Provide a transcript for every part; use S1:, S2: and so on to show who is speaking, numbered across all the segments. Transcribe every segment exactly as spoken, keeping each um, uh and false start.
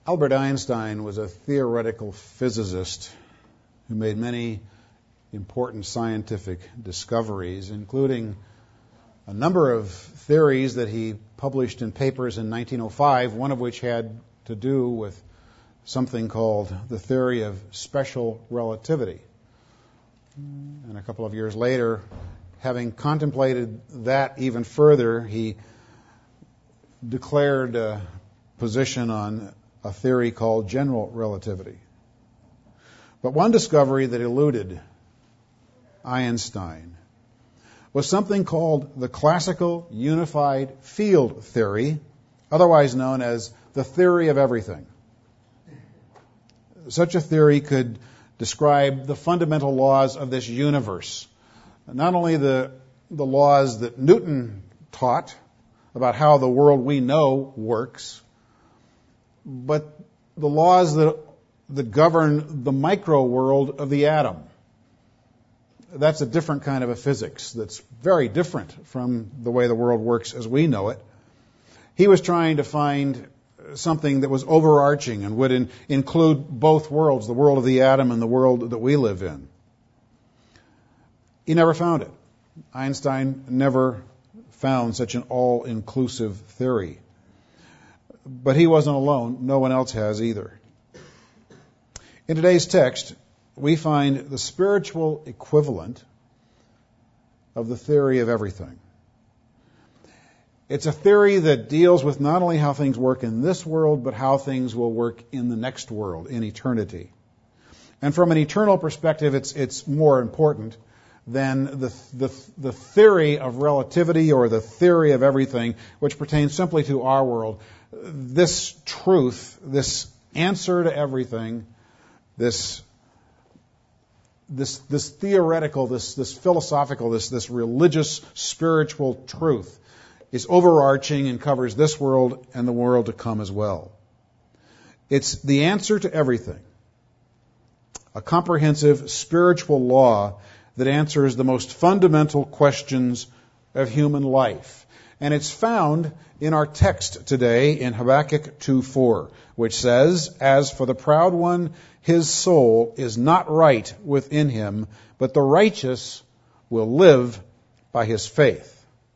S1: Albert Einstein was a theoretical physicist who made many important scientific discoveries, including a number of theories that he published in papers in nineteen oh five, one of which had to do with something called the theory of special relativity. And a couple of years later, having contemplated that even further, he declared a position on a theory called general relativity. But one discovery that eluded Einstein was something called the classical unified field theory, otherwise known as the theory of everything. Such a theory could describe the fundamental laws of this universe. Not only the, the laws that Newton taught about how the world we know works, but the laws that, that govern the micro world of the atom. That's a different kind of a physics that's very different from the way the world works as we know it. He was trying to find something that was overarching and would in, include both worlds, the world of the atom and the world that we live in. He never found it. Einstein never found such an all-inclusive theory. But he wasn't alone. No one else has either. In today's text, we find the spiritual equivalent of the theory of everything. It's a theory that deals with not only how things work in this world, but how things will work in the next world, in eternity. And from an eternal perspective, it's it's more important than the, the, the theory of relativity or the theory of everything, which pertains simply to our world. This truth, this answer to everything, this this this theoretical, this this philosophical, this this religious, spiritual truth is overarching and covers this world and the world to come as well. It's the answer to everything. A comprehensive spiritual law that answers the most fundamental questions of human life. And it's found in our text today in Habakkuk two four, which says, "As for the proud one, his soul is not right within him, but the righteous will live by his faith."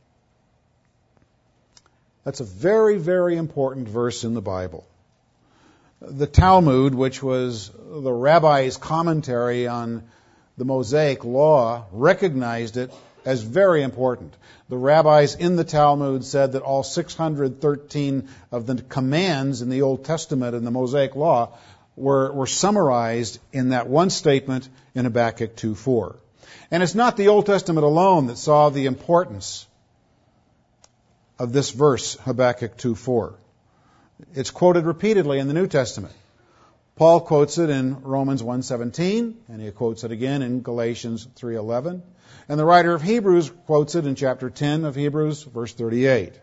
S1: That's a very, very important verse in the Bible. The Talmud, which was the rabbi's commentary on the Mosaic law, recognized it as very important. The rabbis in the Talmud said that all six hundred thirteen of the commands in the Old Testament and the Mosaic law were, were summarized in that one statement in Habakkuk two four. And it's not the Old Testament alone that saw the importance of this verse, Habakkuk two four. It's quoted repeatedly in the New Testament. Paul quotes it in Romans one seventeen, and he quotes it again in Galatians three eleven. And the writer of Hebrews quotes it in chapter ten of Hebrews, verse thirty-eight.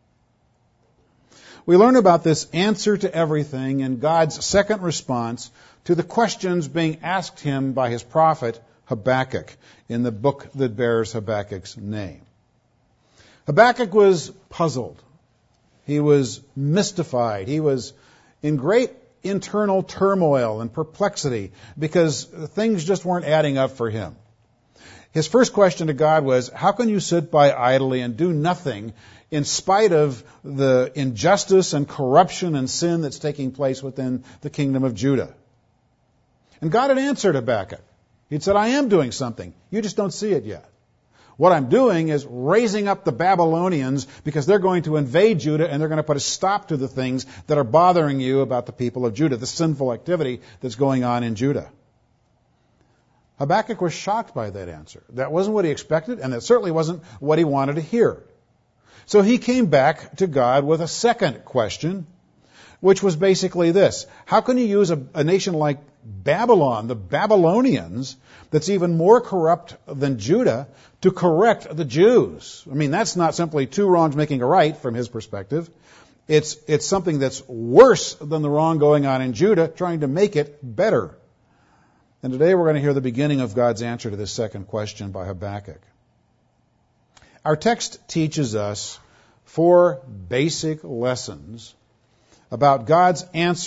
S1: We learn about this answer to everything in God's second response to the questions being asked him by his prophet Habakkuk in the book that bears Habakkuk's name. Habakkuk was puzzled. He was mystified. He was in great internal turmoil and perplexity because things just weren't adding up for him. His first question to God was, how can you sit by idly and do nothing in spite of the injustice and corruption and sin that's taking place within the kingdom of Judah? And God had answered Habakkuk. He'd said, I am doing something. You just don't see it yet. What I'm doing is raising up the Babylonians because they're going to invade Judah and they're going to put a stop to the things that are bothering you about the people of Judah, the sinful activity that's going on in Judah. Habakkuk was shocked by that answer. That wasn't what he expected, and it certainly wasn't what he wanted to hear. So he came back to God with a second question, which was basically this. How can you use a, a nation like Babylon, the Babylonians, that's even more corrupt than Judah, to correct the Jews? I mean, that's not simply two wrongs making a right from his perspective. It's, it's something that's worse than the wrong going on in Judah, trying to make it better. And today we're going to hear the beginning of God's answer to this second question by Habakkuk. Our text teaches us four basic lessons about God's answer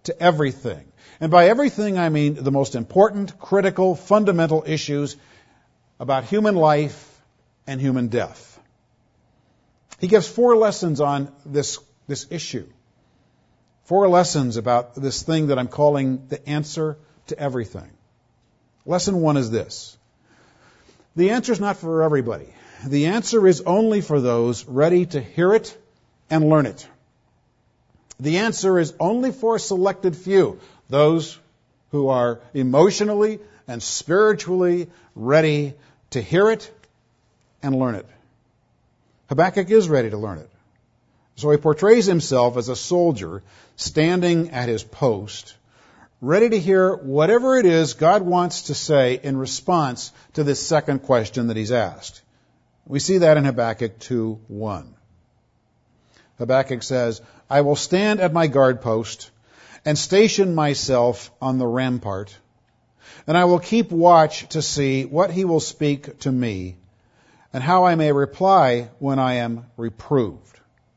S1: to everything. And by everything, I mean the most important, critical, fundamental issues about human life and human death. He gives four lessons on this, this issue. Four lessons about this thing that I'm calling the answer to everything. Lesson one is this. The answer is not for everybody. The answer is only for those ready to hear it and learn it. The answer is only for a selected few, those who are emotionally and spiritually ready to hear it and learn it. Habakkuk is ready to learn it. So he portrays himself as a soldier standing at his post, ready to hear whatever it is God wants to say in response to this second question that he's asked. We see that in Habakkuk two one. Habakkuk says, I will stand at my guard post and station myself on the rampart, and I will keep watch to see what he will speak to me and how I may reply when I am reproved.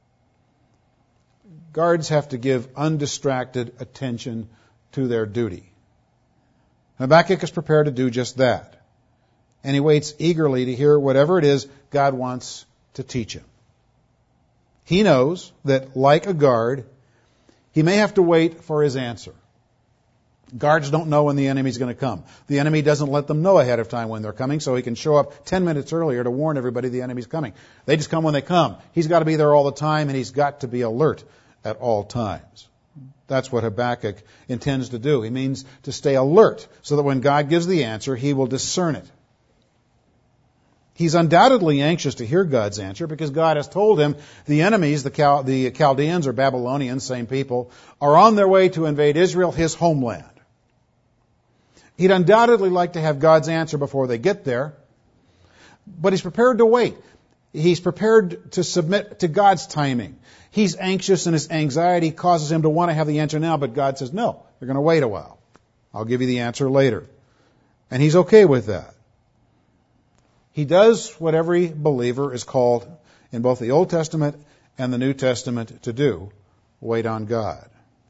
S1: Guards have to give undistracted attention to their duty. Habakkuk is prepared to do just that. And he waits eagerly to hear whatever it is God wants to teach him. He knows that, like a guard, he may have to wait for his answer. Guards don't know when the enemy's going to come. The enemy doesn't let them know ahead of time when they're coming, so he can show up ten minutes earlier to warn everybody the enemy's coming. They just come when they come. He's got to be there all the time, and he's got to be alert at all times. That's what Habakkuk intends to do. He means to stay alert so that when God gives the answer, he will discern it. He's undoubtedly anxious to hear God's answer because God has told him the enemies, the, Chal- the Chaldeans or Babylonians, same people, are on their way to invade Israel, his homeland. He'd undoubtedly like to have God's answer before they get there, but he's prepared to wait. He's prepared to submit to God's timing. He's anxious and his anxiety causes him to want to have the answer now, but God says, no, you're going to wait a while. I'll give you the answer later. And he's okay with that. He does what every believer is called in both the Old Testament and the New Testament to do, wait on God.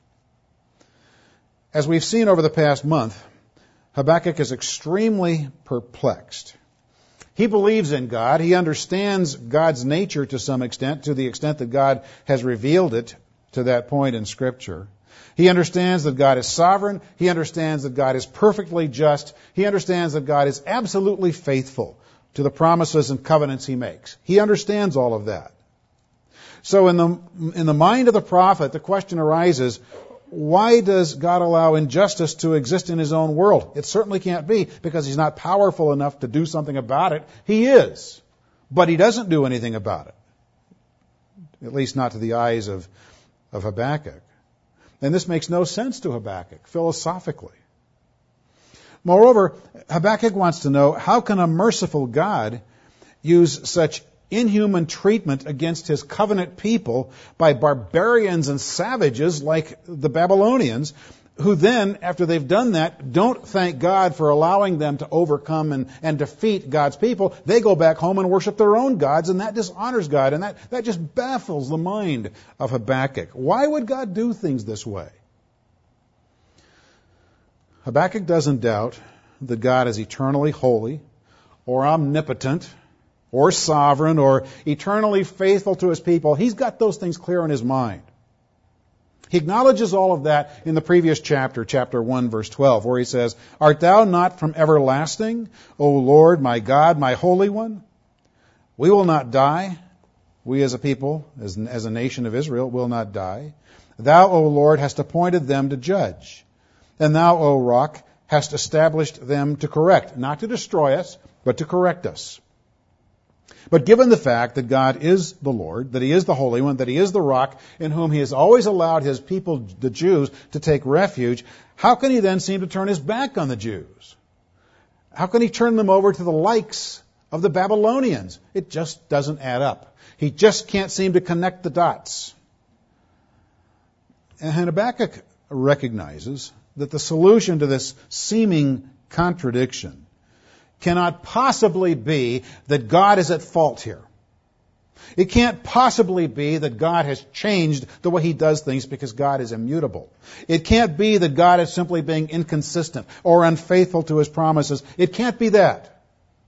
S1: As we've seen over the past month, Habakkuk is extremely perplexed. He believes in God. He understands God's nature to some extent, to the extent that God has revealed it to that point in Scripture. He understands that God is sovereign. He understands that God is perfectly just. He understands that God is absolutely faithful to the promises and covenants he makes. He understands all of that. So in the, in the mind of the prophet, the question arises, why does God allow injustice to exist in his own world? It certainly can't be because he's not powerful enough to do something about it. He is, but he doesn't do anything about it. At least not to the eyes of, of Habakkuk. And this makes no sense to Habakkuk philosophically. Moreover, Habakkuk wants to know, how can a merciful God use such inhuman treatment against his covenant people by barbarians and savages like the Babylonians, who then, after they've done that, don't thank God for allowing them to overcome and, and defeat God's people. They go back home and worship their own gods, and that dishonors God, and that, that just baffles the mind of Habakkuk. Why would God do things this way? Habakkuk doesn't doubt that God is eternally holy or omnipotent or sovereign or eternally faithful to his people. He's got those things clear in his mind. He acknowledges all of that in the previous chapter, chapter one, verse twelve, where he says, Art thou not from everlasting, O Lord, my God, my Holy One? We will not die. We as a people, as, as a nation of Israel, will not die. Thou, O Lord, hast appointed them to judge. And thou, O Rock, hast established them to correct, not to destroy us, but to correct us. But given the fact that God is the Lord, that he is the Holy One, that he is the Rock, in whom he has always allowed his people, the Jews, to take refuge, how can he then seem to turn his back on the Jews? How can he turn them over to the likes of the Babylonians? It just doesn't add up. He just can't seem to connect the dots. And Habakkuk recognizes that the solution to this seeming contradiction cannot possibly be that God is at fault here. It can't possibly be that God has changed the way he does things because God is immutable. It can't be that God is simply being inconsistent or unfaithful to his promises. It can't be that.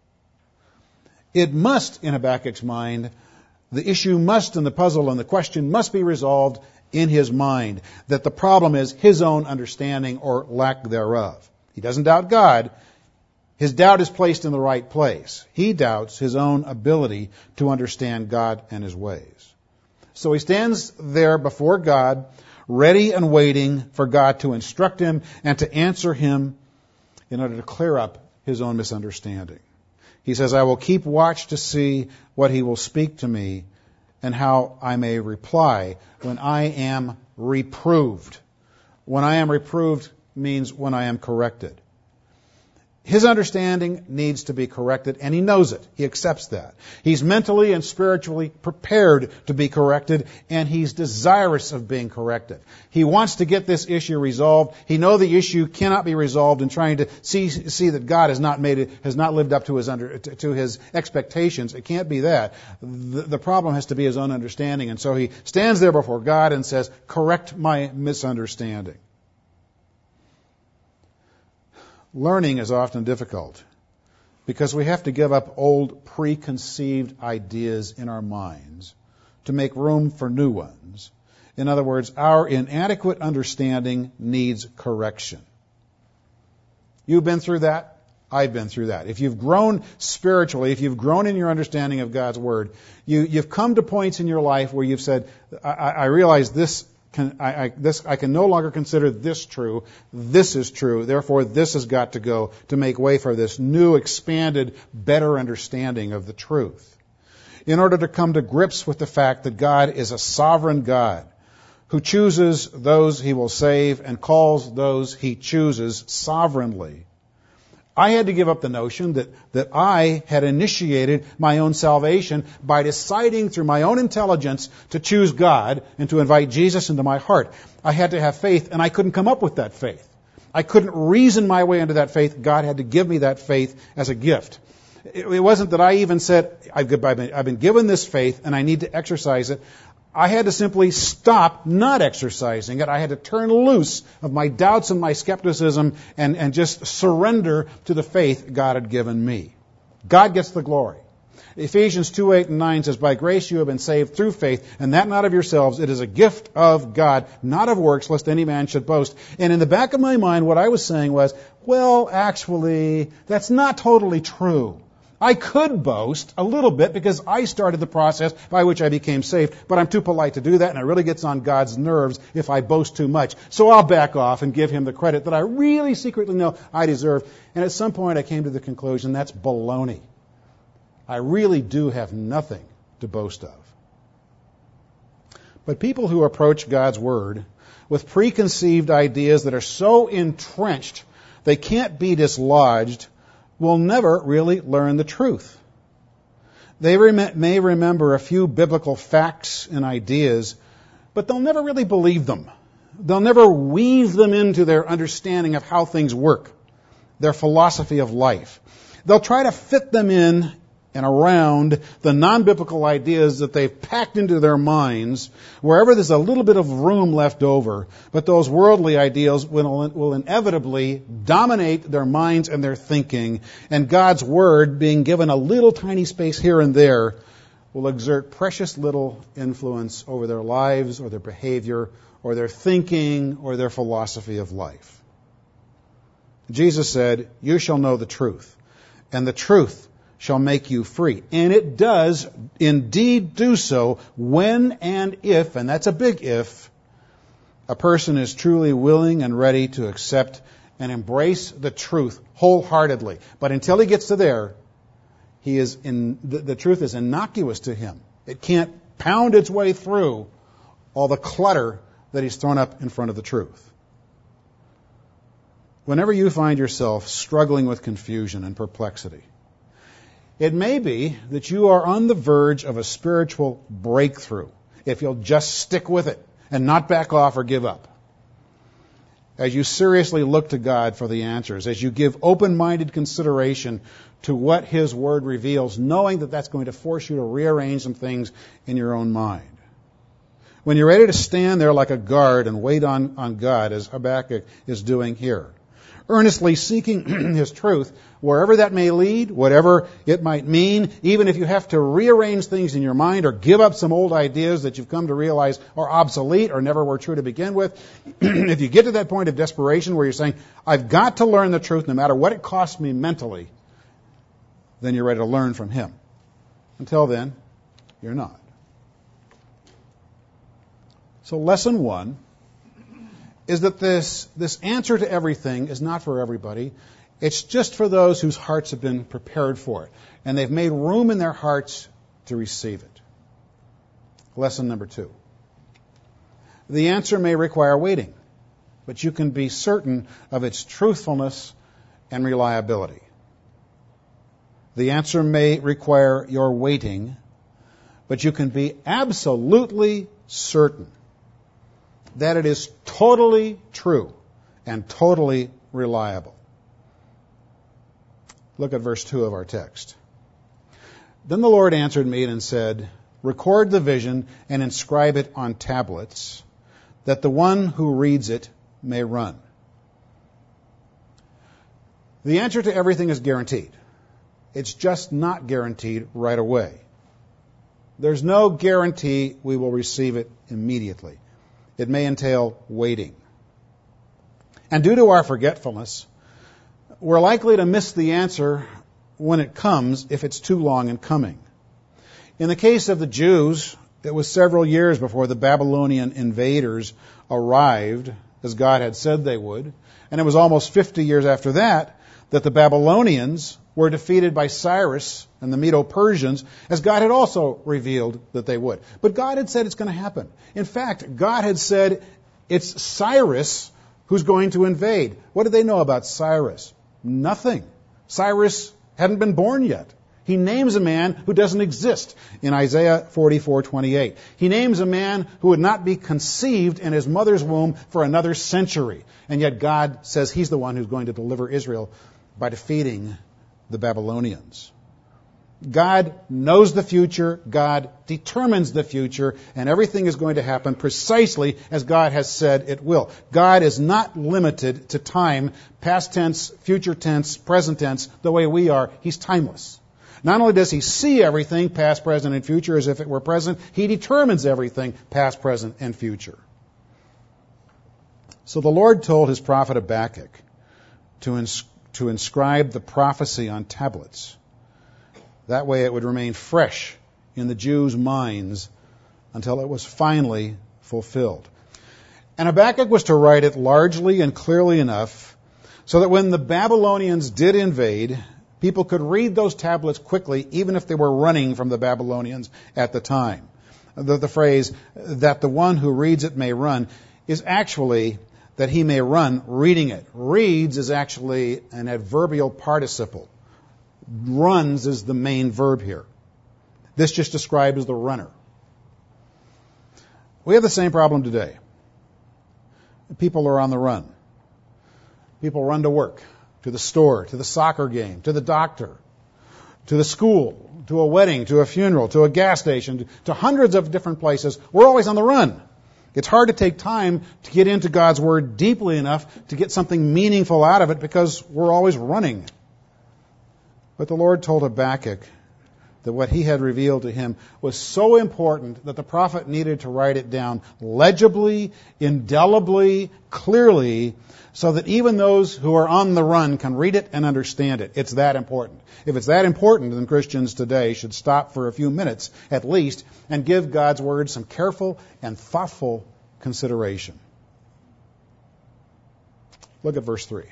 S1: It must, in Habakkuk's mind, the issue must and the puzzle and the question must be resolved in his mind, that the problem is his own understanding or lack thereof. He doesn't doubt God. His doubt is placed in the right place. He doubts his own ability to understand God and his ways. So he stands there before God, ready and waiting for God to instruct him and to answer him in order to clear up his own misunderstanding. He says, I will keep watch to see what he will speak to me and how I may reply when I am reproved. When I am reproved means when I am corrected. His understanding needs to be corrected, and he knows it. He accepts that. He's mentally and spiritually prepared to be corrected, and he's desirous of being corrected. He wants to get this issue resolved. He knows the issue cannot be resolved in trying to see see that God has not made it, has not lived up to his under to his expectations. It can't be that. The, the problem has to be his own understanding, and so he stands there before God and says, "Correct my misunderstanding." Learning is often difficult because we have to give up old preconceived ideas in our minds to make room for new ones. In other words, our inadequate understanding needs correction. You've been through that. I've been through that. If you've grown spiritually, if you've grown in your understanding of God's Word, you, you've come to points in your life where you've said, I, I realize this Can, I, I, this, I can no longer consider this true. This is true. Therefore, this has got to go to make way for this new, expanded, better understanding of the truth. In order to come to grips with the fact that God is a sovereign God who chooses those he will save and calls those he chooses sovereignly, I had to give up the notion that, that I had initiated my own salvation by deciding through my own intelligence to choose God and to invite Jesus into my heart. I had to have faith, and I couldn't come up with that faith. I couldn't reason my way into that faith. God had to give me that faith as a gift. It, it wasn't that I even said, I've been, I've been given this faith and I need to exercise it. I had to simply stop not exercising it. I had to turn loose of my doubts and my skepticism and, and just surrender to the faith God had given me. God gets the glory. Ephesians two, eight, and nine says, by grace you have been saved through faith, and that not of yourselves. It is a gift of God, not of works, lest any man should boast. And in the back of my mind, what I was saying was, well, actually, that's not totally true. I could boast a little bit because I started the process by which I became saved, but I'm too polite to do that, and it really gets on God's nerves if I boast too much. So I'll back off and give him the credit that I really secretly know I deserve. And at some point I came to the conclusion that's baloney. I really do have nothing to boast of. But people who approach God's Word with preconceived ideas that are so entrenched they can't be dislodged will never really learn the truth. They rem- may remember a few biblical facts and ideas, but they'll never really believe them. They'll never weave them into their understanding of how things work, their philosophy of life. They'll try to fit them in and around the non-biblical ideas that they've packed into their minds, wherever there's a little bit of room left over. But those worldly ideals will, will inevitably dominate their minds and their thinking, and God's Word, being given a little tiny space here and there, will exert precious little influence over their lives or their behavior or their thinking or their philosophy of life. Jesus said, "You shall know the truth, and the truth shall make you free." And it does indeed do so when and if, and that's a big if, a person is truly willing and ready to accept and embrace the truth wholeheartedly. But until he gets to there, he is in, the, the truth is innocuous to him. It can't pound its way through all the clutter that he's thrown up in front of the truth. Whenever you find yourself struggling with confusion and perplexity, it may be that you are on the verge of a spiritual breakthrough if you'll just stick with it and not back off or give up. as you seriously look to God for the answers, as you give open-minded consideration to what His Word reveals, knowing that that's going to force you to rearrange some things in your own mind. When you're ready to stand there like a guard and wait on, on God, as Habakkuk is doing here, earnestly seeking His truth, wherever that may lead, whatever it might mean, even if you have to rearrange things in your mind or give up some old ideas that you've come to realize are obsolete or never were true to begin with, if you get to that point of desperation where you're saying, I've got to learn the truth no matter what it costs me mentally, then you're ready to learn from Him. Until then, you're not. So lesson one is that this, this answer to everything is not for everybody. It's just for those whose hearts have been prepared for it, and they've made room in their hearts to receive it. Lesson number two. The answer may require waiting, but you can be certain of its truthfulness and reliability. The answer may require your waiting, but you can be absolutely certain that it is totally true and totally reliable. Look at verse two of our text. Then the Lord answered me and said, record the vision and inscribe it on tablets, that the one who reads it may run. The answer to everything is guaranteed. It's just not guaranteed right away. There's no guarantee we will receive it immediately. It may entail waiting. And due to our forgetfulness, we're likely to miss the answer when it comes if it's too long in coming. In the case of the Jews, it was several years before the Babylonian invaders arrived, as God had said they would, and it was almost fifty years after that that the Babylonians were defeated by Cyrus and the Medo-Persians, as God had also revealed that they would. But God had said it's going to happen. In fact, God had said it's Cyrus who's going to invade. What did they know about Cyrus? Nothing. Cyrus hadn't been born yet. He names a man who doesn't exist in Isaiah forty-four twenty-eight. He names a man who would not be conceived in his mother's womb for another century. And yet God says He's the one who's going to deliver Israel by defeating the Babylonians. God knows the future, God determines the future, and everything is going to happen precisely as God has said it will. God is not limited to time, past tense, future tense, present tense, the way we are. He's timeless. Not only does He see everything, past, present, and future, as if it were present, He determines everything, past, present, and future. So the Lord told His prophet Habakkuk to ins- to inscribe the prophecy on tablets. That way it would remain fresh in the Jews' minds until it was finally fulfilled. And Habakkuk was to write it largely and clearly enough so that when the Babylonians did invade, people could read those tablets quickly, even if they were running from the Babylonians at the time. The, the phrase, that the one who reads it may run, is actually that he may run reading it. Reads is actually an adverbial participle. Runs is the main verb here. This just describes the runner. We have the same problem today. People are on the run. People run to work, to the store, to the soccer game, to the doctor, to the school, to a wedding, to a funeral, to a gas station, to hundreds of different places. We're always on the run. It's hard to take time to get into God's Word deeply enough to get something meaningful out of it because we're always running. But the Lord told Habakkuk that what He had revealed to him was so important that the prophet needed to write it down legibly, indelibly, clearly, so that even those who are on the run can read it and understand it. It's that important. If it's that important, then Christians today should stop for a few minutes at least and give God's Word some careful and thoughtful consideration. Look at verse three.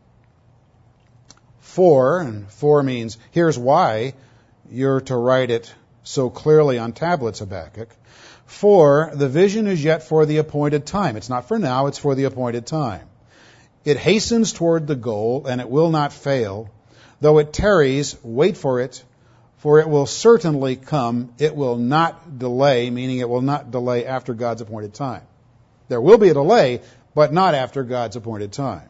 S1: For, and for means, here's why you're to write it so clearly on tablets, Habakkuk. For the vision is yet for the appointed time. It's not for now, it's for the appointed time. It hastens toward the goal, and it will not fail. Though it tarries, wait for it, for it will certainly come. It will not delay, meaning it will not delay after God's appointed time. There will be a delay, but not after God's appointed time.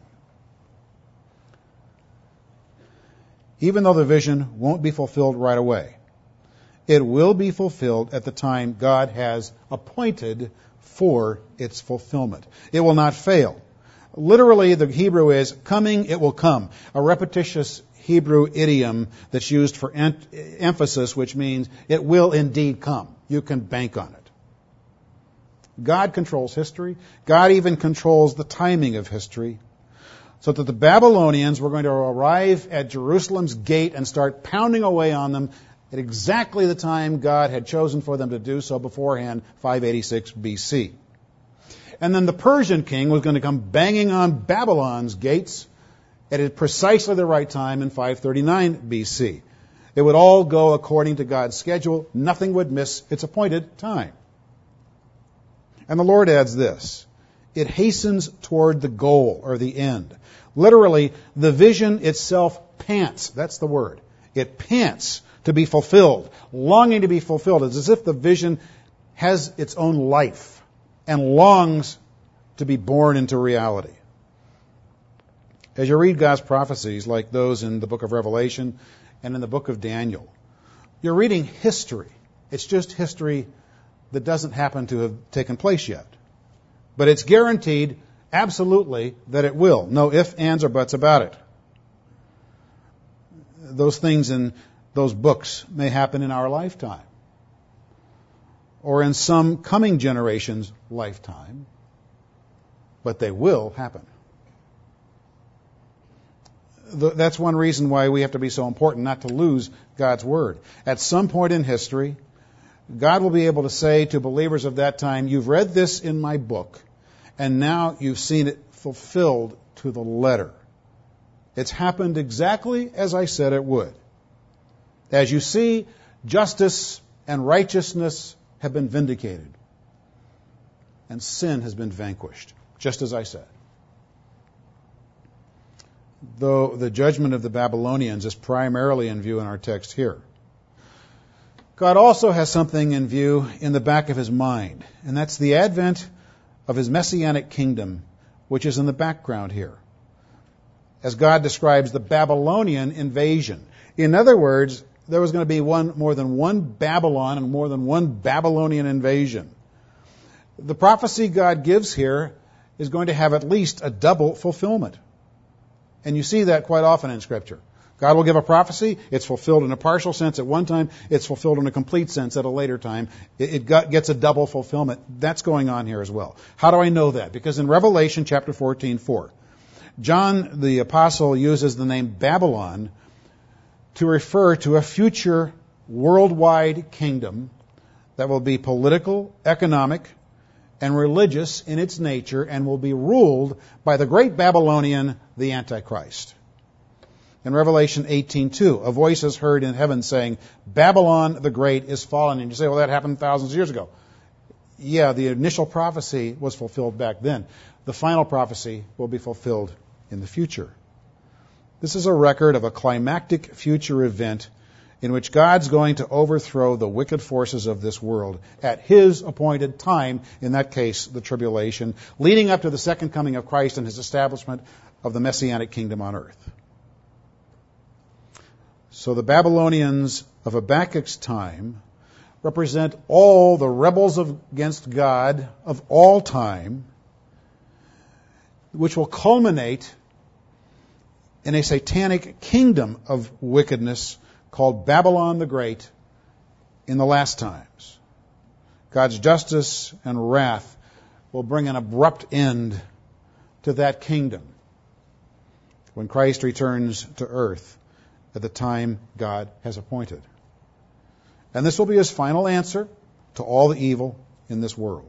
S1: Even though the vision won't be fulfilled right away, it will be fulfilled at the time God has appointed for its fulfillment. It will not fail. Literally, the Hebrew is, coming, it will come. A repetitious Hebrew idiom that's used for em- emphasis, which means it will indeed come. You can bank on it. God controls history. God even controls the timing of history. So that the Babylonians were going to arrive at Jerusalem's gate and start pounding away on them at exactly the time God had chosen for them to do so beforehand, five eighty-six B C. And then the Persian king was going to come banging on Babylon's gates at precisely the right time in five thirty-nine B C. It would all go according to God's schedule. Nothing would miss its appointed time. And the Lord adds this: it hastens toward the goal or the end. Literally, the vision itself pants. That's the word. It pants to be fulfilled, longing to be fulfilled. It's as if the vision has its own life and longs to be born into reality. As you read God's prophecies, like those in the book of Revelation and in the book of Daniel, you're reading history. It's just history that doesn't happen to have taken place yet. But it's guaranteed, absolutely, that it will. No ifs, ands, or buts about it. Those things in those books may happen in our lifetime, or in some coming generation's lifetime, but they will happen. That's one reason why we have to be so important not to lose God's Word. At some point in history, God will be able to say to believers of that time, you've read this in my book, and now you've seen it fulfilled to the letter. It's happened exactly as I said it would. As you see, justice and righteousness have been vindicated, and sin has been vanquished, just as I said. Though the judgment of the Babylonians is primarily in view in our text here, God also has something in view in the back of his mind, and that's the advent of his messianic kingdom, which is in the background here, as God describes the Babylonian invasion. In other words, there was going to be one more than one Babylon and more than one Babylonian invasion. The prophecy God gives here is going to have at least a double fulfillment. And you see that quite often in Scripture. God will give a prophecy, it's fulfilled in a partial sense at one time, it's fulfilled in a complete sense at a later time. It, it got, gets a double fulfillment. That's going on here as well. How do I know that? Because in Revelation chapter fourteen, four, John the Apostle uses the name Babylon to refer to a future worldwide kingdom that will be political, economic, and religious in its nature and will be ruled by the great Babylonian, the Antichrist. In Revelation eighteen two, a voice is heard in heaven saying, Babylon the Great is fallen. And you say, well, that happened thousands of years ago. Yeah, the initial prophecy was fulfilled back then. The final prophecy will be fulfilled in the future. This is a record of a climactic future event in which God's going to overthrow the wicked forces of this world at his appointed time, in that case, the tribulation, leading up to the second coming of Christ and his establishment of the Messianic kingdom on earth. So the Babylonians of Habakkuk's time represent all the rebels of, against God of all time, which will culminate in a satanic kingdom of wickedness called Babylon the Great in the last times. God's justice and wrath will bring an abrupt end to that kingdom when Christ returns to earth at the time God has appointed. And this will be his final answer to all the evil in this world.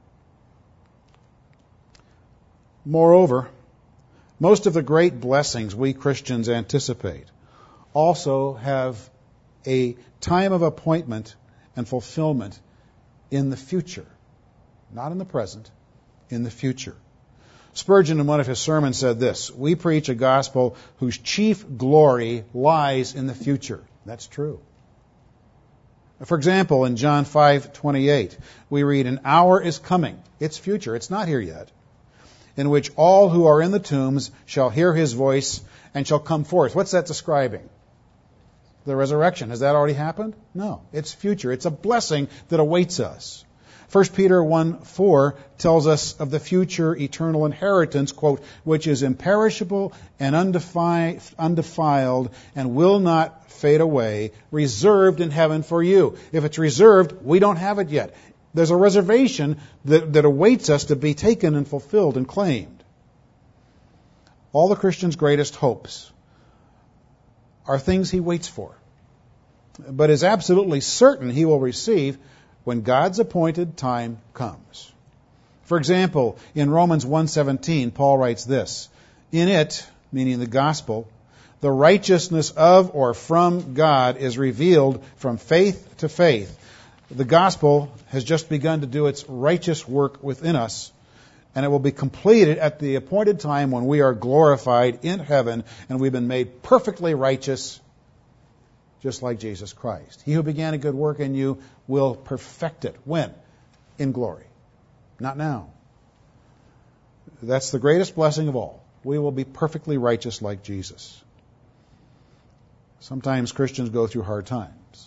S1: Moreover, most of the great blessings we Christians anticipate also have a time of appointment and fulfillment in the future. Not in the present, in the future. Spurgeon, in one of his sermons, said this: we preach a gospel whose chief glory lies in the future. That's true. For example, in John five twenty-eight, we read, an hour is coming. It's future. It's not here yet. in which all who are in the tombs shall hear his voice and shall come forth. What's that describing? The resurrection. Has that already happened? No. It's future. It's a blessing that awaits us. First Peter one four tells us of the future eternal inheritance, quote, which is imperishable and undefi- undefiled and will not fade away, reserved in heaven for you. If it's reserved, we don't have it yet. There's a reservation that, that awaits us to be taken and fulfilled and claimed. All the Christian's greatest hopes are things he waits for, but is absolutely certain he will receive when God's appointed time comes. For example, in Romans one seventeen, Paul writes this, in it, meaning the gospel, the righteousness of or from God is revealed from faith to faith. The gospel has just begun to do its righteous work within us, and it will be completed at the appointed time when we are glorified in heaven and we've been made perfectly righteous, just like Jesus Christ. He who began a good work in you will perfect it. When? In glory. Not now. That's the greatest blessing of all. We will be perfectly righteous like Jesus. Sometimes Christians go through hard times.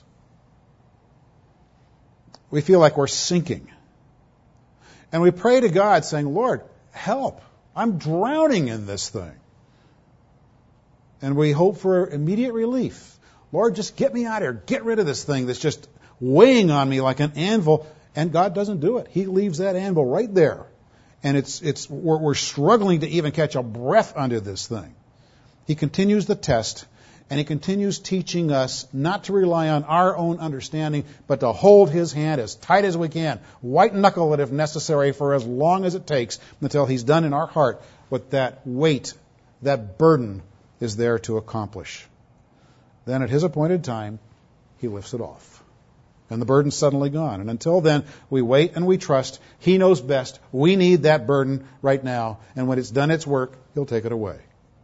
S1: We feel like we're sinking. And we pray to God saying, Lord, help. I'm drowning in this thing. And we hope for immediate relief. Lord, just get me out of here. Get rid of this thing that's just weighing on me like an anvil. And God doesn't do it. He leaves that anvil right there. And it's it's we're, we're struggling to even catch a breath under this thing. He continues the test, and he continues teaching us not to rely on our own understanding, but to hold his hand as tight as we can, white knuckle it if necessary for as long as it takes until he's done in our heart what that weight, that burden is there to accomplish. Then at his appointed time, he lifts it off. And the burden's suddenly gone. And until then, we wait and we trust. He knows best. We need that burden right now. And when it's done its work, he'll take it away.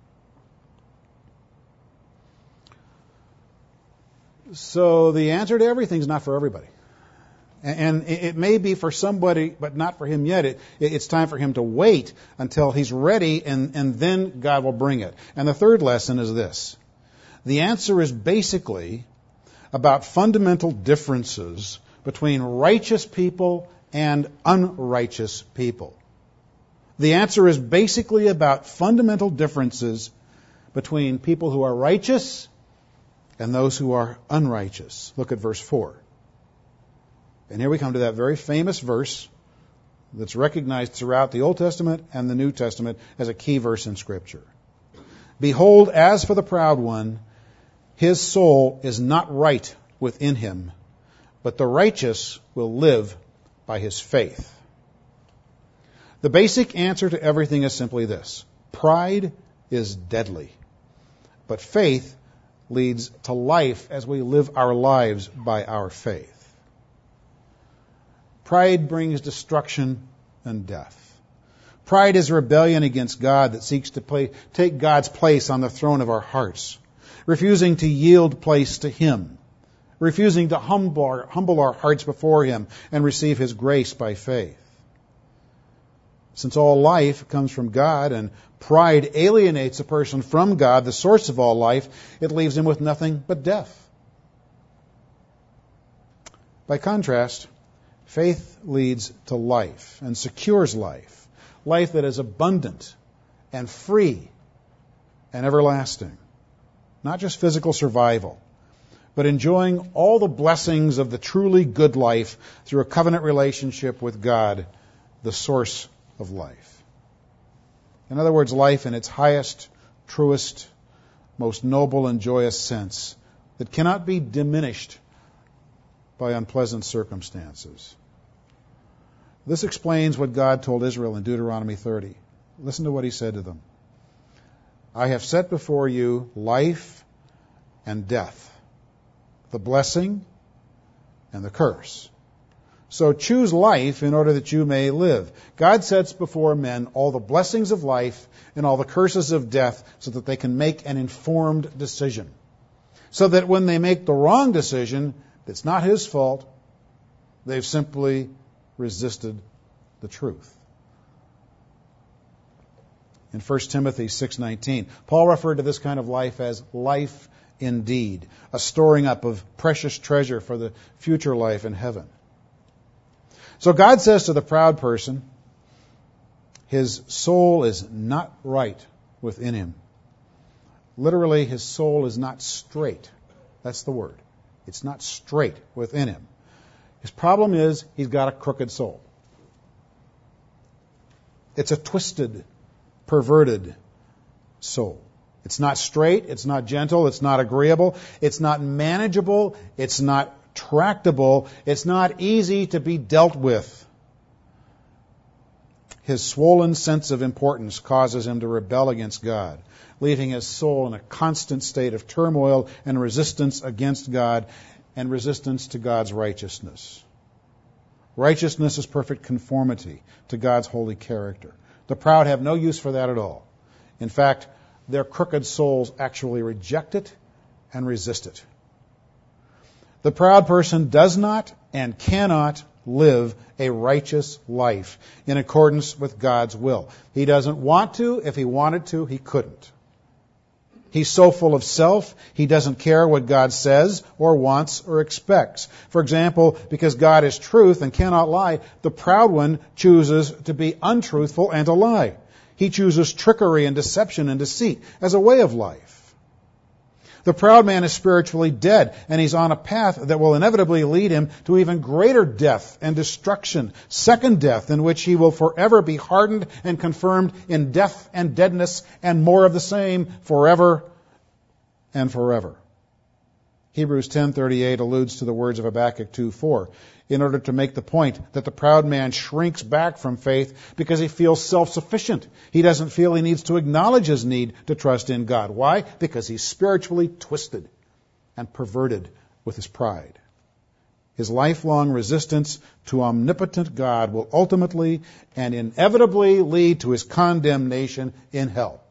S1: So the answer to everything is not for everybody. And it may be for somebody, but not for him yet. It, it's time for him to wait until he's ready, and, and then God will bring it. And the third lesson is this. The answer is basically about fundamental differences between righteous people and unrighteous people. The answer is basically about fundamental differences between people who are righteous and those who are unrighteous. Look at verse four. And here we come to that very famous verse that's recognized throughout the Old Testament and the New Testament as a key verse in Scripture. Behold, as for the proud one, his soul is not right within him, but the righteous will live by his faith. The basic answer to everything is simply this. Pride is deadly, but faith leads to life as we live our lives by our faith. Pride brings destruction and death. Pride is rebellion against God that seeks to play, take God's place on the throne of our hearts, refusing to yield place to him, refusing to humble our, humble our hearts before him and receive his grace by faith. Since all life comes from God and pride alienates a person from God, the source of all life, it leaves him with nothing but death. By contrast, faith leads to life and secures life, life that is abundant and free and everlasting. Not just physical survival, but enjoying all the blessings of the truly good life through a covenant relationship with God, the source of life. In other words, life in its highest, truest, most noble and joyous sense that cannot be diminished by unpleasant circumstances. This explains what God told Israel in Deuteronomy thirty. Listen to what he said to them. I have set before you life and death, the blessing and the curse. So choose life in order that you may live. God sets before men all the blessings of life and all the curses of death so that they can make an informed decision. So that when they make the wrong decision, it's not his fault. They've simply resisted the truth. in First Timothy six nineteen. Paul referred to this kind of life as life indeed, a storing up of precious treasure for the future life in heaven. So God says to the proud person, his soul is not right within him. Literally, his soul is not straight. That's the word. It's not straight within him. His problem is he's got a crooked soul. It's a twisted, perverted soul. It's not straight, it's not gentle, it's not agreeable, it's not manageable, it's not tractable, it's not easy to be dealt with. His swollen sense of importance causes him to rebel against God, leaving his soul in a constant state of turmoil and resistance against God and resistance to God's righteousness. Righteousness is perfect conformity to God's holy character. The proud have no use for that at all. In fact, their crooked souls actually reject it and resist it. The proud person does not and cannot live a righteous life in accordance with God's will. He doesn't want to. If he wanted to, he couldn't. He's so full of self, he doesn't care what God says or wants or expects. For example, because God is truth and cannot lie, the proud one chooses to be untruthful and to lie. He chooses trickery and deception and deceit as a way of life. The proud man is spiritually dead, and he's on a path that will inevitably lead him to even greater death and destruction, second death, in which he will forever be hardened and confirmed in death and deadness and more of the same forever and forever. Hebrews ten thirty-eight alludes to the words of Habakkuk two four in order to make the point that the proud man shrinks back from faith because he feels self-sufficient. He doesn't feel he needs to acknowledge his need to trust in God. Why? Because he's spiritually twisted and perverted with his pride. His lifelong resistance to omnipotent God will ultimately and inevitably lead to his condemnation in hell.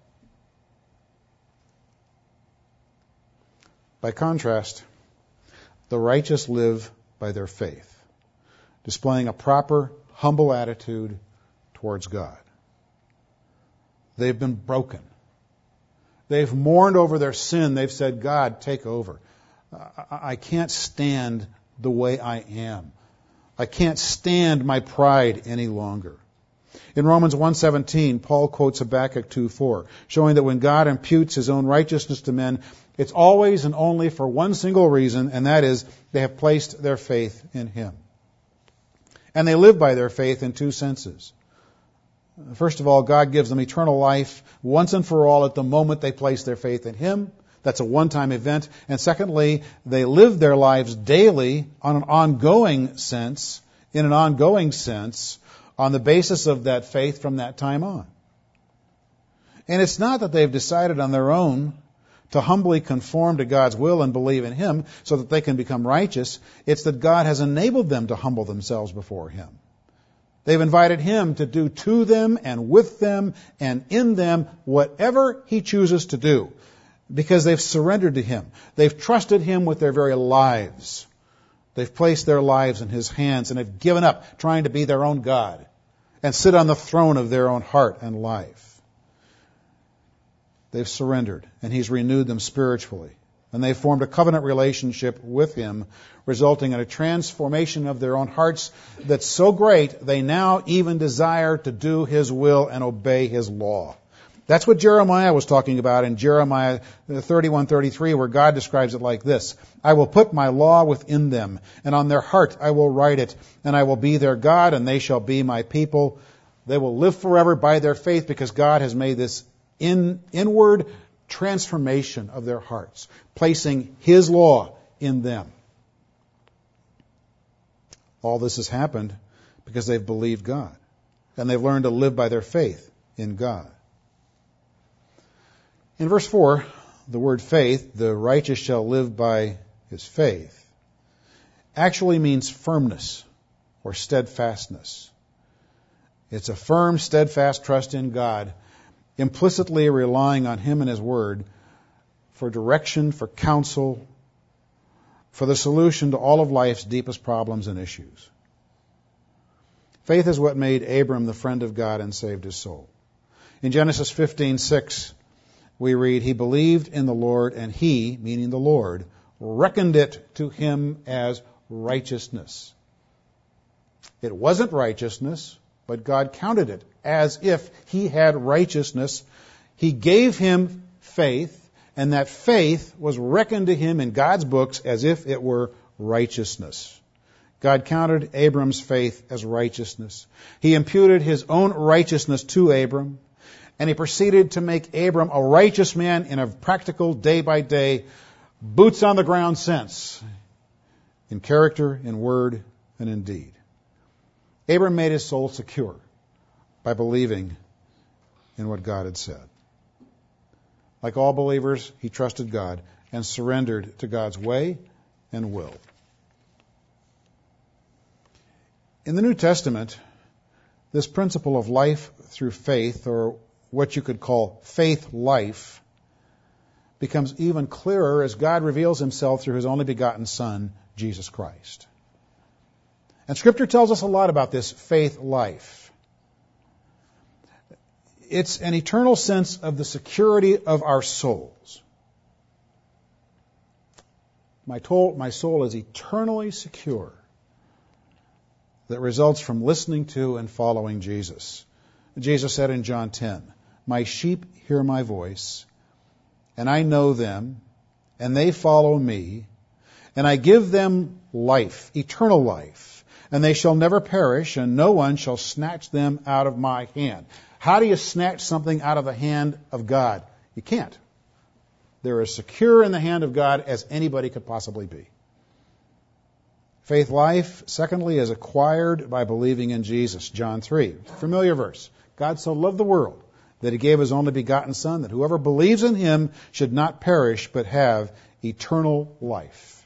S1: By contrast, the righteous live by their faith, displaying a proper, humble attitude towards God. They've been broken. They've mourned over their sin. They've said, God, take over. I can't stand the way I am. I can't stand my pride any longer. In Romans one seventeen, Paul quotes Habakkuk two four, showing that when God imputes his own righteousness to men, it's always and only for one single reason, and that is they have placed their faith in him. And they live by their faith in two senses. First of all, God gives them eternal life once and for all at the moment they place their faith in him. That's a one-time event. And secondly, they live their lives daily on an ongoing sense, in an ongoing sense, on the basis of that faith from that time on. And it's not that they've decided on their own to humbly conform to God's will and believe in him so that they can become righteous. It's that God has enabled them to humble themselves before him. They've invited him to do to them and with them and in them whatever he chooses to do because they've surrendered to him. They've trusted him with their very lives. They've placed their lives in his hands and have given up trying to be their own God and sit on the throne of their own heart and life. They've surrendered, and he's renewed them spiritually. And they've formed a covenant relationship with him, resulting in a transformation of their own hearts that's so great they now even desire to do his will and obey his law. That's what Jeremiah was talking about in Jeremiah thirty-one thirty-three, where God describes it like this: I will put my law within them, and on their heart I will write it, and I will be their God, and they shall be my people. They will live forever by their faith because God has made this in inward transformation of their hearts, placing his law in them. All this has happened because they've believed God, and they've learned to live by their faith in God. In verse four, the word faith, the righteous shall live by his faith, actually means firmness or steadfastness. It's a firm, steadfast trust in God, implicitly relying on him and his word for direction, for counsel, for the solution to all of life's deepest problems and issues. Faith is what made Abram the friend of God and saved his soul. In Genesis fifteen six, we read, he believed in the Lord, and he, meaning the Lord, reckoned it to him as righteousness. It wasn't righteousness, but God counted it as if he had righteousness. He gave him faith, and that faith was reckoned to him in God's books as if it were righteousness. God counted Abram's faith as righteousness. He imputed his own righteousness to Abram, and he proceeded to make Abram a righteous man in a practical, day-by-day, boots-on-the-ground sense, in character, in word, and in deed. Abram made his soul secure by believing in what God had said. Like all believers, he trusted God and surrendered to God's way and will. In the New Testament, this principle of life through faith, or what you could call faith life, becomes even clearer as God reveals himself through his only begotten Son, Jesus Christ. And Scripture tells us a lot about this faith life. It's an eternal sense of the security of our souls. My, to- my soul is eternally secure. That results from listening to and following Jesus. Jesus said in John ten, my sheep hear my voice, and I know them, and they follow me, and I give them life, eternal life, and they shall never perish, and no one shall snatch them out of my hand. How do you snatch something out of the hand of God? You can't. They're as secure in the hand of God as anybody could possibly be. Faith life, secondly, is acquired by believing in Jesus. John three, familiar verse. God so loved the world that he gave his only begotten Son, that whoever believes in him should not perish but have eternal life.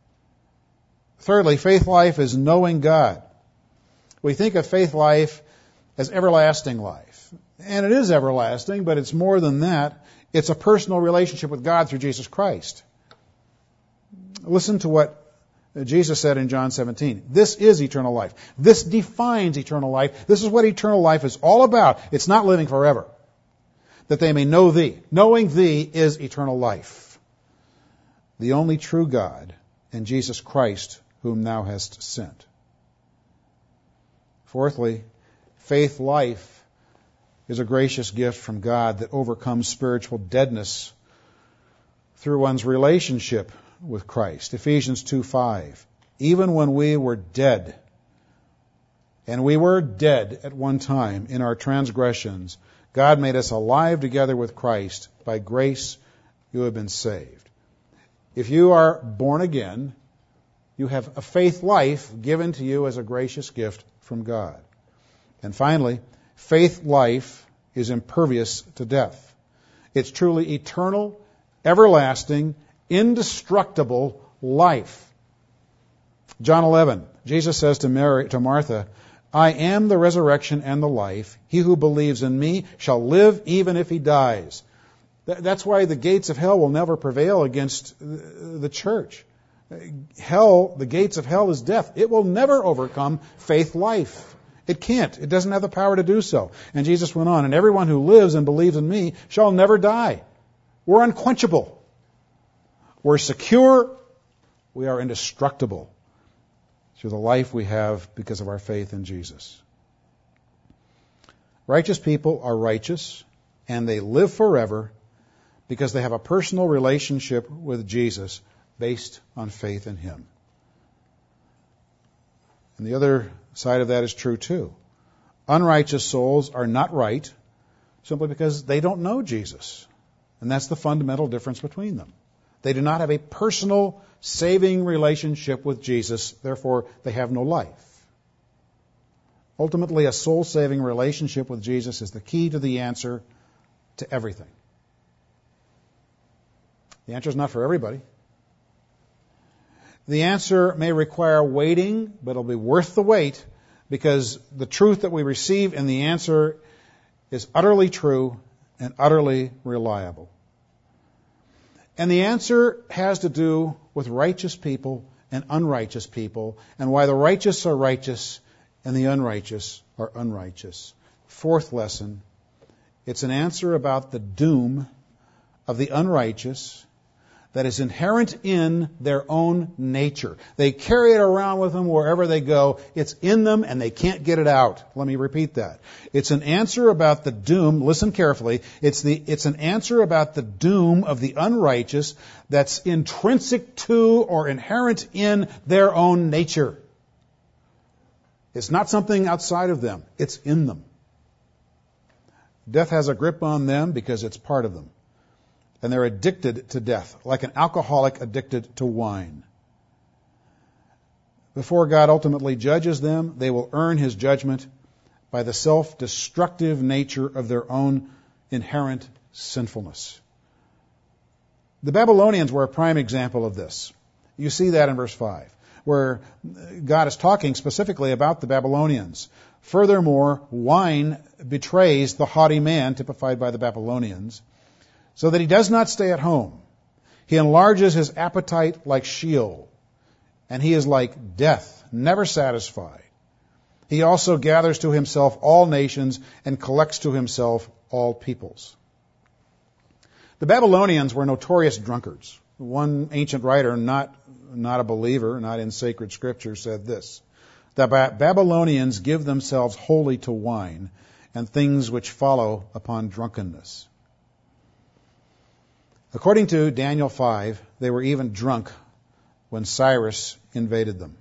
S1: Thirdly, faith life is knowing God. We think of faith life as everlasting life. And it is everlasting, but it's more than that. It's a personal relationship with God through Jesus Christ. Listen to what Jesus said in John seventeen. This is eternal life. This defines eternal life. This is what eternal life is all about. It's not living forever. That they may know thee. Knowing thee is eternal life. The only true God and Jesus Christ whom thou hast sent. Fourthly, faith life is a gracious gift from God that overcomes spiritual deadness through one's relationship with Christ. Ephesians two five. Even when we were dead, and we were dead at one time in our transgressions, God made us alive together with Christ. By grace you have been saved. If you are born again, you have a faith life given to you as a gracious gift from God. And finally, faith life is impervious to death. It's truly eternal, everlasting, indestructible life. John eleven, Jesus says to Mary, to Martha, I am the resurrection and the life. He who believes in me shall live even if he dies. That's why the gates of hell will never prevail against the church. Hell, the gates of hell is death. It will never overcome faith life. It can't. It doesn't have the power to do so. And Jesus went on, and everyone who lives and believes in me shall never die. We're unquenchable. We're secure. We are indestructible through the life we have because of our faith in Jesus. Righteous people are righteous, and they live forever because they have a personal relationship with Jesus based on faith in him. And the other side of that is true too. Unrighteous souls are not right simply because they don't know Jesus. And that's the fundamental difference between them. They do not have a personal, saving relationship with Jesus. Therefore, they have no life. Ultimately, a soul-saving relationship with Jesus is the key to the answer to everything. The answer is not for everybody. The answer may require waiting, but it'll be worth the wait because the truth that we receive in the answer is utterly true and utterly reliable. And the answer has to do with righteous people and unrighteous people, and why the righteous are righteous and the unrighteous are unrighteous. Fourth lesson, It's an answer about the doom of the unrighteous that is inherent in their own nature. They carry it around with them wherever they go. It's in them and they can't get it out. Let me repeat that. It's an answer about the doom, listen carefully, it's the it's an answer about the doom of the unrighteous that's intrinsic to or inherent in their own nature. It's not something outside of them. It's in them. Death has a grip on them because it's part of them. And they're addicted to death, like an alcoholic addicted to wine. Before God ultimately judges them, they will earn His judgment by the self-destructive nature of their own inherent sinfulness. The Babylonians were a prime example of this. You see that in verse five, where God is talking specifically about the Babylonians. Furthermore, wine betrays the haughty man, typified by the Babylonians, so that he does not stay at home. He enlarges his appetite like Sheol, and he is like death, never satisfied. He also gathers to himself all nations and collects to himself all peoples. The Babylonians were notorious drunkards. One ancient writer, not, not a believer, not in sacred scripture, said this: the Babylonians give themselves wholly to wine and things which follow upon drunkenness. According to Daniel five, they were even drunk when Cyrus invaded them.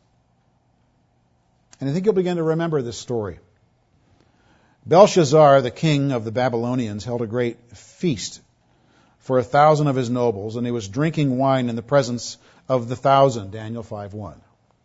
S1: And I think you'll begin to remember this story. Belshazzar, the king of the Babylonians, held a great feast for a thousand of his nobles, and he was drinking wine in the presence of the thousand, Daniel five one.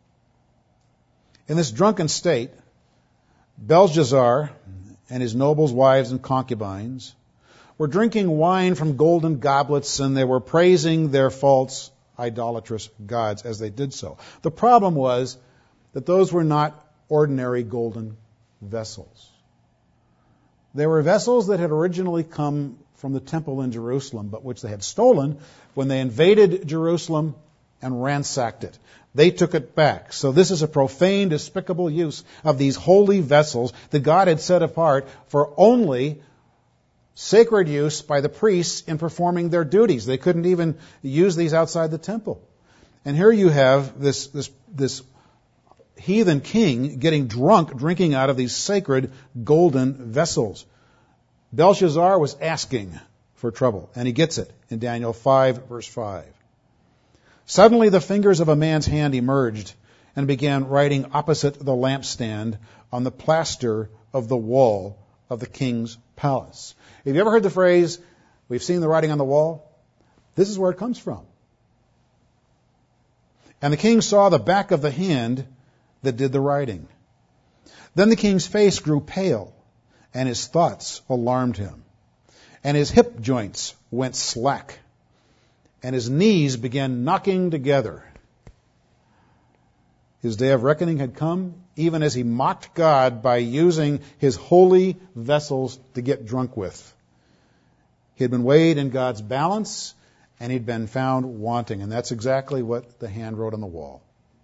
S1: In this drunken state, Belshazzar and his nobles' wives and concubines were drinking wine from golden goblets, and they were praising their false idolatrous gods as they did so. The problem was that those were not ordinary golden vessels. They were vessels that had originally come from the temple in Jerusalem, but which they had stolen when they invaded Jerusalem and ransacked it. They took it back. So this is a profane, despicable use of these holy vessels that God had set apart for only sacred use by the priests in performing their duties. They couldn't even use these outside the temple. And here you have this, this, this heathen king getting drunk, drinking out of these sacred golden vessels. Belshazzar was asking for trouble, and he gets it in Daniel five, verse five. Suddenly the fingers of a man's hand emerged and began writing opposite the lampstand on the plaster of the wall of the king's palace. Have you ever heard the phrase, we've seen the writing on the wall? This is where it comes from. And the king saw the back of the hand that did the writing. Then the king's face grew pale, and his thoughts alarmed him. And his hip joints went slack, and his knees began knocking together. His day of reckoning had come, even as he mocked God by using his holy vessels to get drunk with. He had been weighed in God's balance, and he'd been found wanting. And that's exactly what the hand wrote on the wall.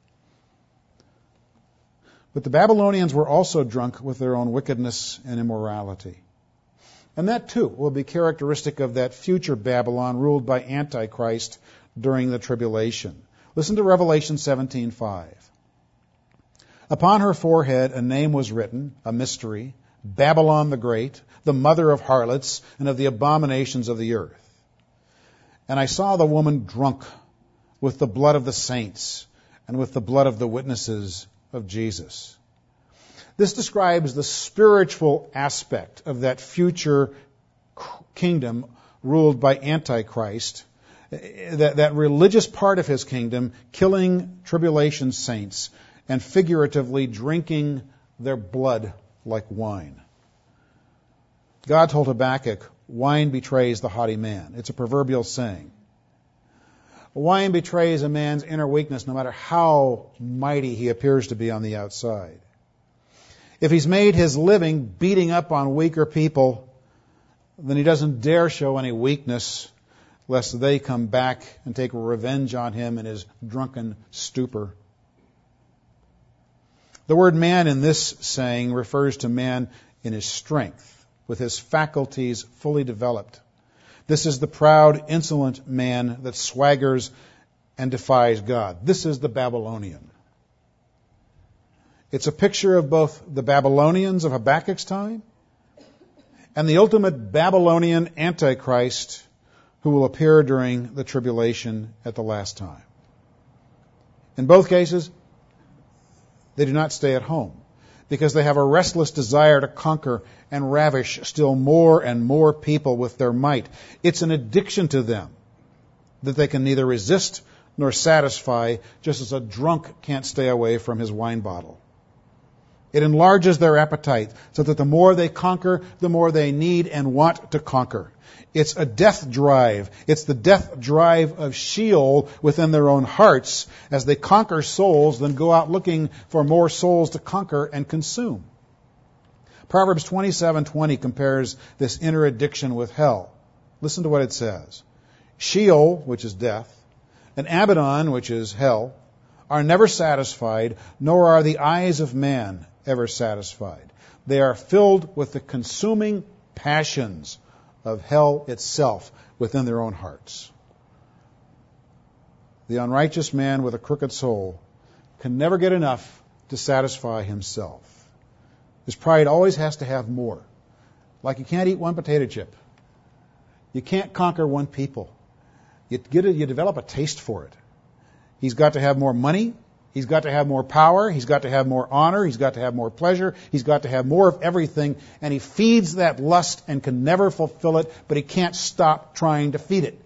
S1: But the Babylonians were also drunk with their own wickedness and immorality. And that, too, will be characteristic of that future Babylon ruled by Antichrist during the tribulation. Listen to Revelation seventeen five. Upon her forehead a name was written, a mystery, Babylon the Great, the mother of harlots and of the abominations of the earth. And I saw the woman drunk with the blood of the saints and with the blood of the witnesses of Jesus. This describes the spiritual aspect of that future kingdom ruled by Antichrist, that, that religious part of his kingdom, killing tribulation saints and figuratively drinking their blood like wine. God told Habakkuk, wine betrays the haughty man. It's a proverbial saying. Wine betrays a man's inner weakness no matter how mighty he appears to be on the outside. If he's made his living beating up on weaker people, then he doesn't dare show any weakness lest they come back and take revenge on him in his drunken stupor. The word man in this saying refers to man in his strength. with his faculties fully developed. This is the proud, insolent man that swaggers and defies God. This is the Babylonian. It's a picture of both the Babylonians of Habakkuk's time and the ultimate Babylonian Antichrist who will appear during the tribulation at the last time. In both cases, they do not stay at home because they have a restless desire to conquer and ravish still more and more people with their might. It's an addiction to them that they can neither resist nor satisfy, just as a drunk can't stay away from his wine bottle. It enlarges their appetite so that the more they conquer, the more they need and want to conquer. It's a death drive. It's the death drive of Sheol within their own hearts as they conquer souls, then go out looking for more souls to conquer and consume. Proverbs twenty-seven twenty compares this inner addiction with hell. Listen to what it says. Sheol, which is death, and Abaddon, which is hell, are never satisfied, nor are the eyes of man ever satisfied. They are filled with the consuming passions of hell itself within their own hearts. The unrighteous man with a crooked soul can never get enough to satisfy himself. His pride always has to have more. Like you can't eat one potato chip. You can't conquer one people. You get it, you develop a taste for it. He's got to have more money. He's got to have more power. He's got to have more honor. He's got to have more pleasure. He's got to have more of everything. And he feeds that lust and can never fulfill it, but he can't stop trying to feed it.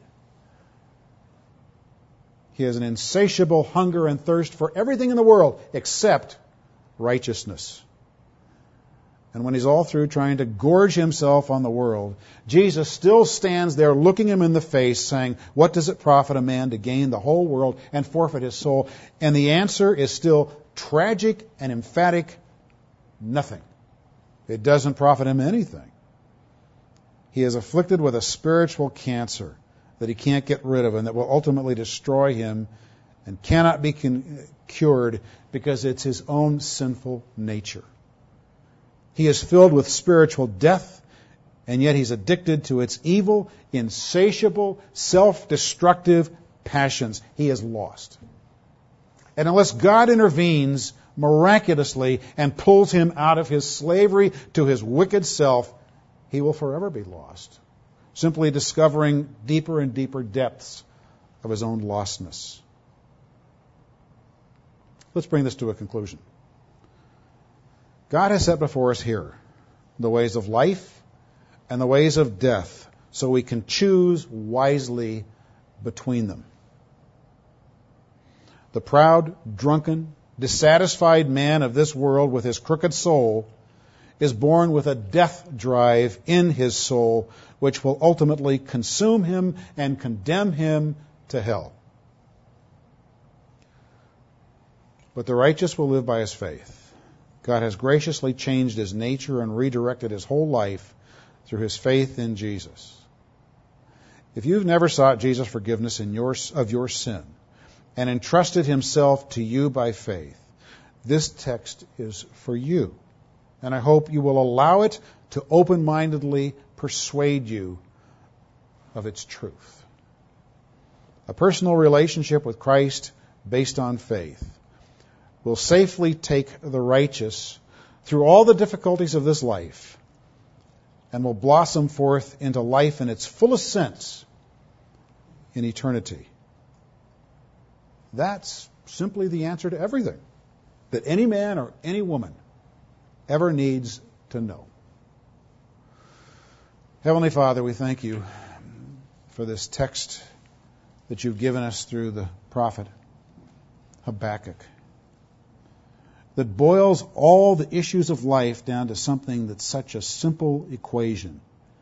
S1: He has an insatiable hunger and thirst for everything in the world except righteousness. And when he's all through trying to gorge himself on the world, Jesus still stands there looking him in the face saying, what does it profit a man to gain the whole world and forfeit his soul? And the answer is still tragic and emphatic, nothing. It doesn't profit him anything. He is afflicted with a spiritual cancer that he can't get rid of and that will ultimately destroy him and cannot be con- cured because it's his own sinful nature. He is filled with spiritual death, and yet he's addicted to its evil, insatiable, self-destructive passions. He is lost. And unless God intervenes miraculously and pulls him out of his slavery to his wicked self, he will forever be lost, simply discovering deeper and deeper depths of his own lostness. Let's bring this to a conclusion. God has set before us here the ways of life and the ways of death so we can choose wisely between them. The proud, drunken, dissatisfied man of this world with his crooked soul is born with a death drive in his soul which will ultimately consume him and condemn him to hell. But the righteous will live by his faith. God has graciously changed his nature and redirected his whole life through his faith in Jesus. If you've never sought Jesus' forgiveness in your, of your sin and entrusted himself to you by faith, this text is for you. And I hope you will allow it to open-mindedly persuade you of its truth. A personal relationship with Christ based on faith will safely take the righteous through all the difficulties of this life and will blossom forth into life in its fullest sense in eternity. That's simply the answer to everything that any man or any woman ever needs to know. Heavenly Father, we thank you for this text that you've given us through the prophet Habakkuk, that boils all the issues of life down to something that's such a simple equation.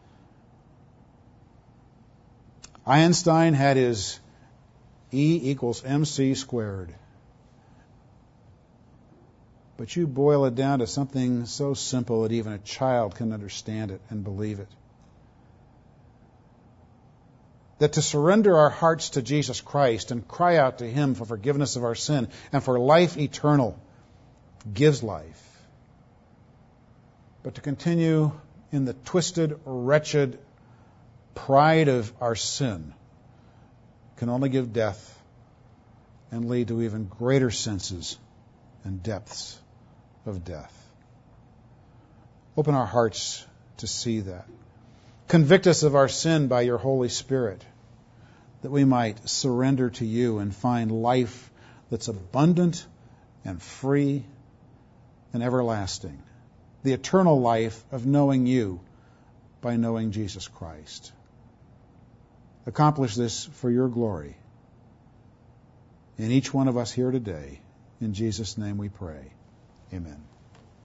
S1: Einstein had his E equals mc squared. But you boil it down to something so simple that even a child can understand it and believe it. That to surrender our hearts to Jesus Christ and cry out to him for forgiveness of our sin and for life eternal gives life. But to continue in the twisted, wretched pride of our sin can only give death and lead to even greater senses and depths of death. Open our hearts to see that. Convict us of our sin by your Holy Spirit, that we might surrender to you and find life that's abundant and free and everlasting. The eternal life of knowing you by knowing Jesus Christ. Accomplish this for your glory in each one of us here today. In Jesus' name we pray. Amen.